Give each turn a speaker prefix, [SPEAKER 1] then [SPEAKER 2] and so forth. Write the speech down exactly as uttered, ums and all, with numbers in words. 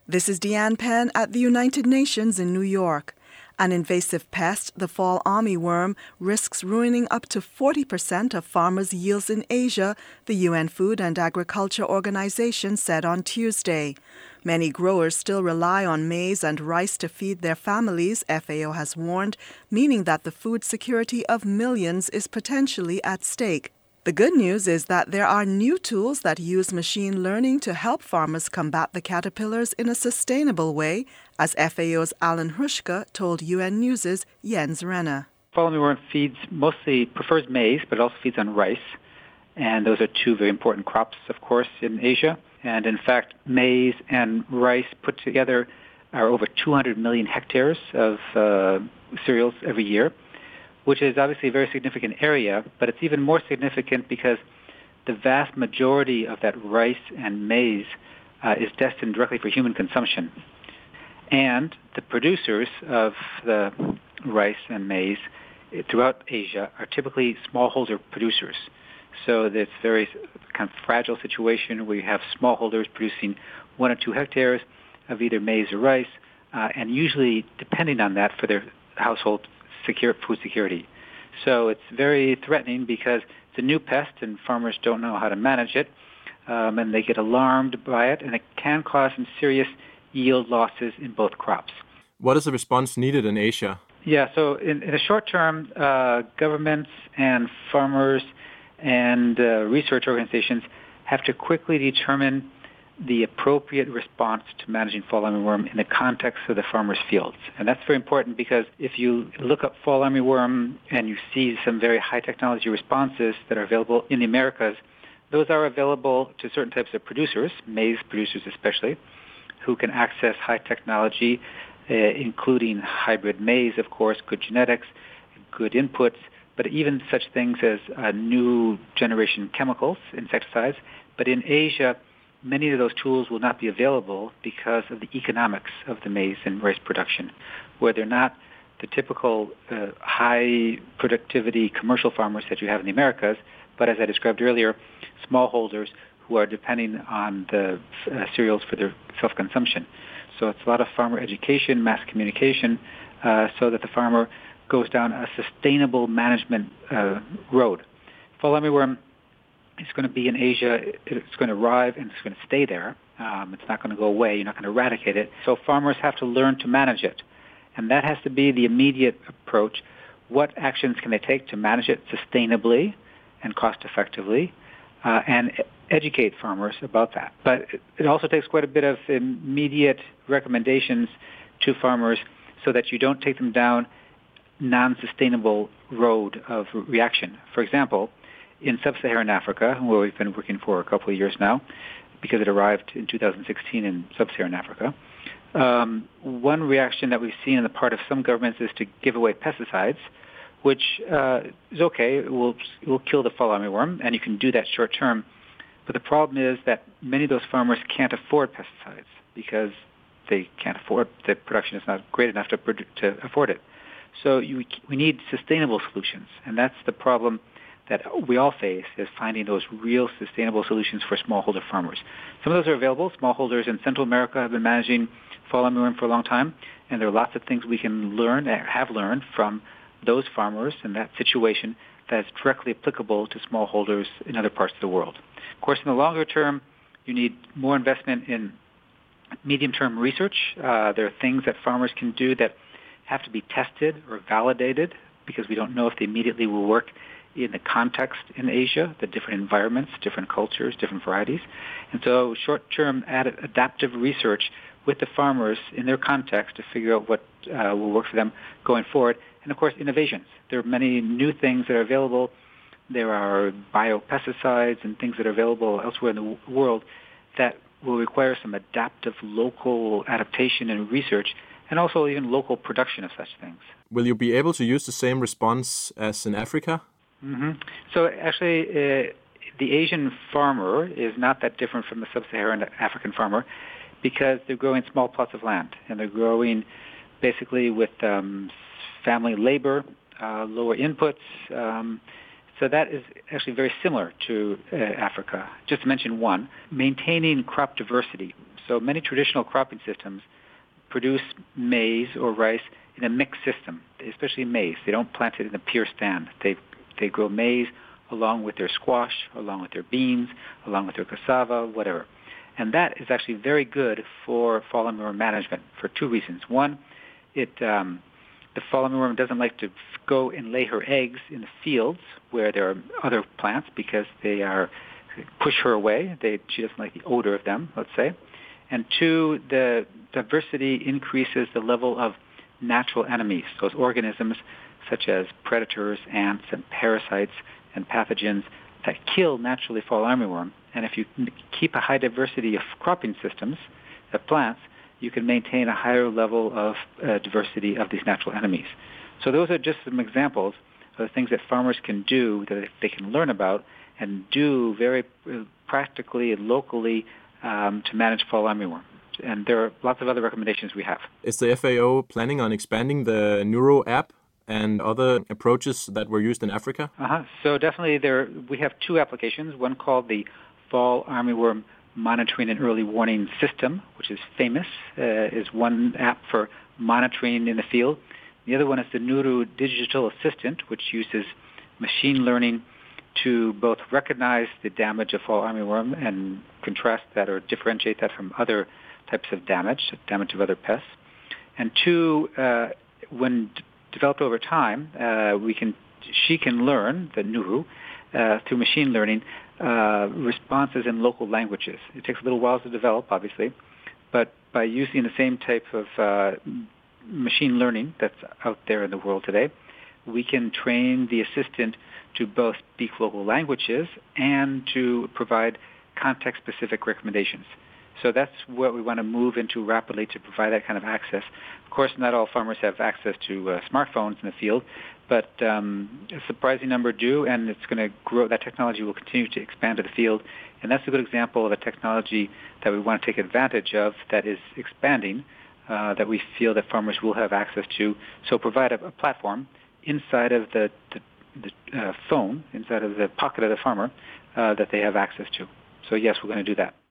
[SPEAKER 1] This is Deanne Penn at the United Nations in New York. An invasive pest, the fall armyworm, risks ruining up to forty percent of farmers' yields in Asia, the U N Food and Agriculture Organization said on Tuesday. Many growers still rely on maize and rice to feed their families, F A O has warned, meaning that the food security of millions is potentially at stake. The good news is that there are new tools that use machine learning to help farmers combat the caterpillars in a sustainable way, as F A O's Alan Hrushka told U N News' Jens Renner.
[SPEAKER 2] Fall armyworm feeds mostly, prefers maize, but it also feeds on rice. And those are two very important crops, of course, in Asia. And in fact, maize and rice put together are over two hundred million hectares of uh, cereals every year, which is obviously a very significant area, but it's even more significant because the vast majority of that rice and maize uh, is destined directly for human consumption. And the producers of the rice and maize throughout Asia are typically smallholder producers. So it's a very kind of fragile situation where you have smallholders producing one or two hectares of either maize or rice, uh, and usually depending on that for their household secure food security. So it's very threatening because it's a new pest and farmers don't know how to manage it, um, and they get alarmed by it, and it can cause some serious yield losses in both crops.
[SPEAKER 3] What is the response needed in Asia?
[SPEAKER 2] Yeah, so in, in the short term, uh, governments and farmers and uh, research organizations have to quickly determine the appropriate response to managing fall armyworm in the context of the farmer's fields. And that's very important because if you look up fall armyworm and you see some very high technology responses that are available in the Americas, those are available to certain types of producers, maize producers especially, who can access high technology, uh, including hybrid maize, of course, good genetics, good inputs, but even such things as uh, new generation chemicals, insecticides. But in Asia, many of those tools will not be available because of the economics of the maize and rice production, where they're not the typical uh, high productivity commercial farmers that you have in the Americas, but as I described earlier, smallholders who are depending on the uh, cereals for their self-consumption. So it's a lot of farmer education, mass communication, uh, so that the farmer goes down a sustainable management uh, road. Fall armyworm is going to be in Asia. It's going to arrive and it's going to stay there. Um, it's not going to go away. You're not going to eradicate it. So farmers have to learn to manage it. And that has to be the immediate approach. What actions can they take to manage it sustainably and cost-effectively, uh, and educate farmers about that. But it also takes quite a bit of immediate recommendations to farmers so that you don't take them down non-sustainable road of reaction. For example, in sub-Saharan Africa, where we've been working for a couple of years now, because it arrived in two thousand sixteen in sub-Saharan Africa, um, one reaction that we've seen on the part of some governments is to give away pesticides, which uh, is okay. It will, it will kill the fall armyworm, and you can do that short term. But the problem is that many of those farmers can't afford pesticides because they can't afford, the production is not great enough to, to afford it. So you, we need sustainable solutions, and that's the problem that we all face, is finding those real sustainable solutions for smallholder farmers. Some of those are available. Smallholders in Central America have been managing fall armyworm for a long time, and there are lots of things we can learn, have learned from those farmers in that situation that is directly applicable to smallholders in other parts of the world. Of course, in the longer term, you need more investment in medium-term research. Uh, there are things that farmers can do that have to be tested or validated because we don't know if they immediately will work in the context in Asia, the different environments, different cultures, different varieties. And so short-term ad- adaptive research with the farmers in their context to figure out what uh, will work for them going forward. And, of course, innovations. There are many new things that are available. There are biopesticides and things that are available elsewhere in the w- world that will require some adaptive local adaptation and research, and also even local production of such things.
[SPEAKER 3] Will you be able to use the same response as in Africa?
[SPEAKER 2] Mm-hmm. So actually, uh, the Asian farmer is not that different from the sub-Saharan African farmer because they're growing small plots of land, and they're growing basically with um, family labor, uh, lower inputs. Um, so that is actually very similar to uh, Africa. Just to mention one, maintaining crop diversity. So many traditional cropping systems produce maize or rice in a mixed system, especially maize. They don't plant it in a pure stand. They they grow maize along with their squash, along with their beans, along with their cassava, whatever. And that is actually very good for fall armyworm management for two reasons. One, it um, the fall armyworm doesn't like to go and lay her eggs in the fields where there are other plants because they are push her away. They, she doesn't like the odor of them, let's say. And two, the diversity increases the level of natural enemies, those organisms such as predators, ants, and parasites and pathogens that kill naturally fall armyworm. And if you keep a high diversity of cropping systems, of plants, you can maintain a higher level of uh, diversity of these natural enemies. So those are just some examples of the things that farmers can do, that they can learn about and do very practically and locally um, to manage fall armyworm. And there are lots of other recommendations we have.
[SPEAKER 3] Is the F A O planning on expanding the Nuro app and other approaches that were used in Africa?
[SPEAKER 2] Uh-huh. So definitely there we have two applications, one called the Fall Armyworm Monitoring and Early Warning System, which is famous, uh, is one app for monitoring in the field. The other one is the Nuru Digital Assistant, which uses machine learning to both recognize the damage of fall armyworm and contrast that or differentiate that from other types of damage, damage of other pests. And two, uh, when d- developed over time, uh, we can she can learn, the Nuru, uh, through machine learning, uh, responses in local languages. It takes a little while to develop, obviously, but by using the same type of uh, machine learning that's out there in the world today, we can train the assistant to both speak local languages and to provide context-specific recommendations. So that's what we want to move into rapidly to provide that kind of access. Of course, not all farmers have access to uh, smartphones in the field, but um, a surprising number do, and it's going to grow. That technology will continue to expand to the field, and that's a good example of a technology that we want to take advantage of that is expanding, uh, that we feel that farmers will have access to. So provide a, a platform inside of the, the, the uh, phone, inside of the pocket of the farmer, uh, that they have access to. So yes, we're going to do that.